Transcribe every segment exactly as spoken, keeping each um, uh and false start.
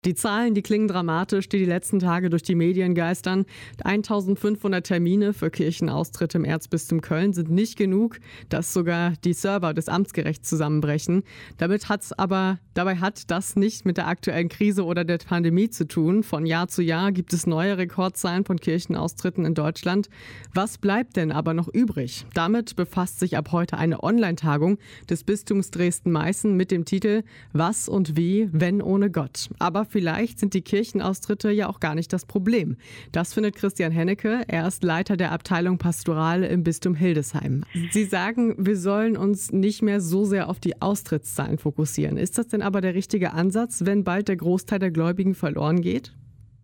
Die Zahlen, die klingen dramatisch, die die letzten Tage durch die Medien geistern. eintausendfünfhundert Termine für Kirchenaustritte im Erzbistum Köln sind nicht genug, dass sogar die Server des Amtsgerichts zusammenbrechen. Damit hat's aber, dabei hat das nicht mit der aktuellen Krise oder der Pandemie zu tun. Von Jahr zu Jahr gibt es neue Rekordzahlen von Kirchenaustritten in Deutschland. Was bleibt denn aber noch übrig? Damit befasst sich ab heute eine Online-Tagung des Bistums Dresden-Meißen mit dem Titel Was und wie, wenn ohne Gott? Aber vielleicht sind die Kirchenaustritte ja auch gar nicht das Problem. Das findet Christian Hennecke. Er ist Leiter der Abteilung Pastoral im Bistum Hildesheim. Sie sagen, wir sollen uns nicht mehr so sehr auf die Austrittszahlen fokussieren. Ist das denn aber der richtige Ansatz, wenn bald der Großteil der Gläubigen verloren geht?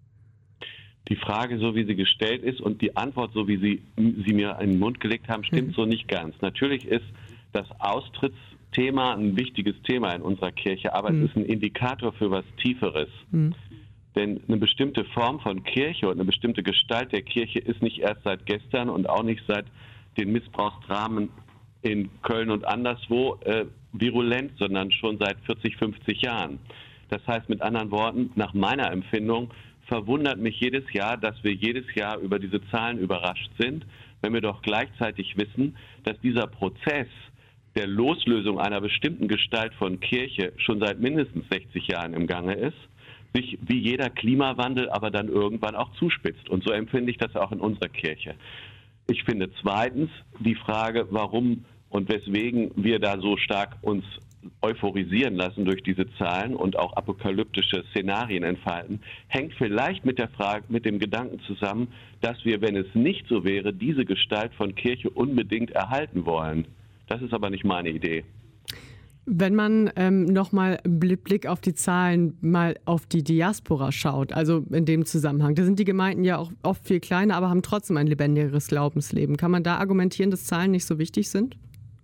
Die Frage, so wie sie gestellt ist, und die Antwort, so wie Sie sie mir in den Mund gelegt haben, stimmt mhm. so nicht ganz. Natürlich ist das Austrittsthema ein wichtiges Thema in unserer Kirche, aber mhm. es ist ein Indikator für was Tieferes. Mhm. Denn eine bestimmte Form von Kirche und eine bestimmte Gestalt der Kirche ist nicht erst seit gestern und auch nicht seit den Missbrauchsdramen in Köln und anderswo äh, virulent, sondern schon seit vierzig, fünfzig Jahren. Das heißt mit anderen Worten, nach meiner Empfindung, verwundert mich jedes Jahr, dass wir jedes Jahr über diese Zahlen überrascht sind, wenn wir doch gleichzeitig wissen, dass dieser Prozess der Loslösung einer bestimmten Gestalt von Kirche schon seit mindestens sechzig Jahren im Gange ist, sich wie jeder Klimawandel aber dann irgendwann auch zuspitzt. Und so empfinde ich das auch in unserer Kirche. Ich finde zweitens die Frage, warum und weswegen wir da so stark uns euphorisieren lassen durch diese Zahlen und auch apokalyptische Szenarien entfalten, hängt vielleicht mit der Frage, mit dem Gedanken zusammen, dass wir, wenn es nicht so wäre, diese Gestalt von Kirche unbedingt erhalten wollen. Das ist aber nicht meine Idee. Wenn man ähm, nochmal Blick auf die Zahlen, mal auf die Diaspora schaut, also in dem Zusammenhang, da sind die Gemeinden ja auch oft viel kleiner, aber haben trotzdem ein lebendigeres Glaubensleben. Kann man da argumentieren, dass Zahlen nicht so wichtig sind?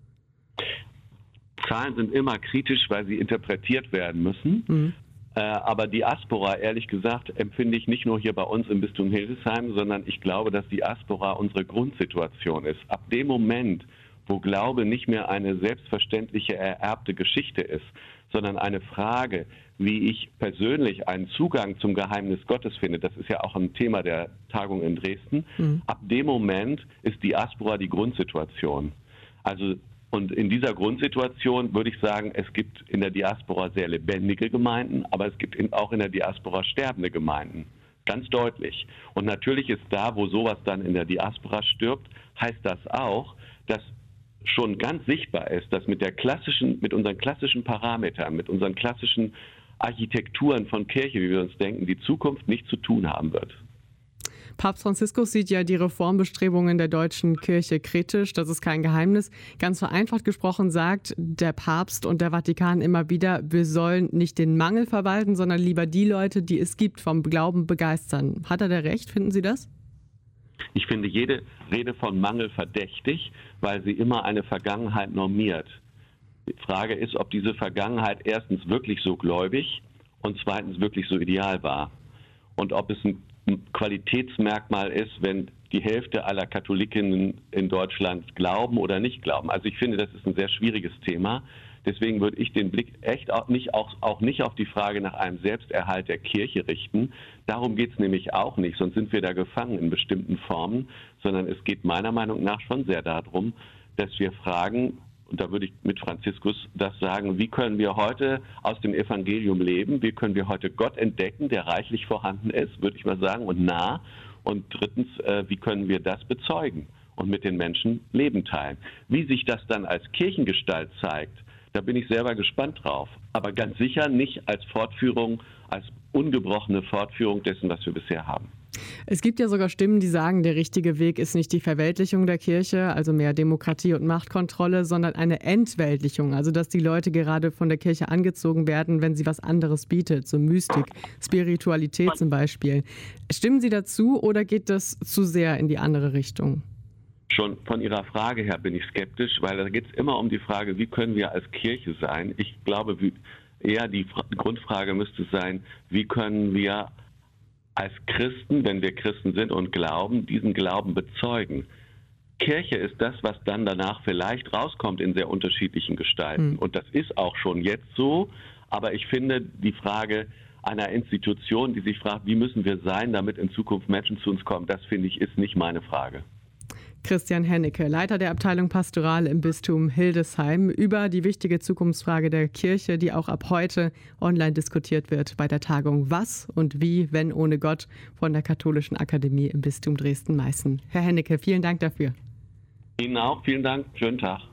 Zahlen sind immer kritisch, weil sie interpretiert werden müssen. Mhm. Äh, aber Diaspora, ehrlich gesagt, empfinde ich nicht nur hier bei uns im Bistum Hildesheim, sondern ich glaube, dass Diaspora unsere Grundsituation ist. Ab dem Moment, wo Glaube nicht mehr eine selbstverständliche ererbte Geschichte ist, sondern eine Frage, wie ich persönlich einen Zugang zum Geheimnis Gottes finde, das ist ja auch ein Thema der Tagung in Dresden, mhm. ab dem Moment ist Diaspora die Grundsituation. Also Und in dieser Grundsituation würde ich sagen, es gibt in der Diaspora sehr lebendige Gemeinden, aber es gibt auch in der Diaspora sterbende Gemeinden. Ganz deutlich. Und natürlich ist da, wo sowas dann in der Diaspora stirbt, heißt das auch, dass schon ganz sichtbar ist, dass mit der klassischen, mit unseren klassischen Parametern, mit unseren klassischen Architekturen von Kirche, wie wir uns denken, die Zukunft nichts zu tun haben wird. Papst Franziskus sieht ja die Reformbestrebungen der deutschen Kirche kritisch, das ist kein Geheimnis. Ganz vereinfacht gesprochen sagt der Papst und der Vatikan immer wieder, wir sollen nicht den Mangel verwalten, sondern lieber die Leute, die es gibt, vom Glauben begeistern. Hat er da recht, finden Sie das? Ich finde jede Rede von Mangel verdächtig, weil sie immer eine Vergangenheit normiert. Die Frage ist, ob diese Vergangenheit erstens wirklich so gläubig und zweitens wirklich so ideal war. Und ob es ein Qualitätsmerkmal ist, wenn die Hälfte aller Katholikinnen in Deutschland glauben oder nicht glauben. Also ich finde, das ist ein sehr schwieriges Thema. Deswegen würde ich den Blick echt auch nicht, auch, auch nicht auf die Frage nach einem Selbsterhalt der Kirche richten. Darum geht es nämlich auch nicht, sonst sind wir da gefangen in bestimmten Formen, sondern es geht meiner Meinung nach schon sehr darum, dass wir fragen, und da würde ich mit Franziskus das sagen, wie können wir heute aus dem Evangelium leben, wie können wir heute Gott entdecken, der reichlich vorhanden ist, würde ich mal sagen, und nah. Und drittens, äh, wie können wir das bezeugen und mit den Menschen Leben teilen. Wie sich das dann als Kirchengestalt zeigt, da bin ich selber gespannt drauf. Aber ganz sicher nicht als Fortführung, als ungebrochene Fortführung dessen, was wir bisher haben. Es gibt ja sogar Stimmen, die sagen, der richtige Weg ist nicht die Verweltlichung der Kirche, also mehr Demokratie und Machtkontrolle, sondern eine Entweltlichung, also dass die Leute gerade von der Kirche angezogen werden, wenn sie was anderes bietet, so Mystik, Spiritualität zum Beispiel. Stimmen Sie dazu oder geht das zu sehr in die andere Richtung? Schon von Ihrer Frage her bin ich skeptisch, weil da geht es immer um die Frage, wie können wir als Kirche sein? Ich glaube, eher die Grundfrage müsste sein, wie können wir als Christen, wenn wir Christen sind und glauben, diesen Glauben bezeugen. Kirche ist das, was dann danach vielleicht rauskommt in sehr unterschiedlichen Gestalten. Mhm. Und das ist auch schon jetzt so. Aber ich finde die Frage einer Institution, die sich fragt, wie müssen wir sein, damit in Zukunft Menschen zu uns kommen. Das, finde ich, ist nicht meine Frage. Christian Hennecke, Leiter der Abteilung Pastoral im Bistum Hildesheim, über die wichtige Zukunftsfrage der Kirche, die auch ab heute online diskutiert wird bei der Tagung Was und Wie, wenn ohne Gott von der Katholischen Akademie im Bistum Dresden-Meißen. Herr Hennecke, vielen Dank dafür. Ihnen auch, vielen Dank, schönen Tag.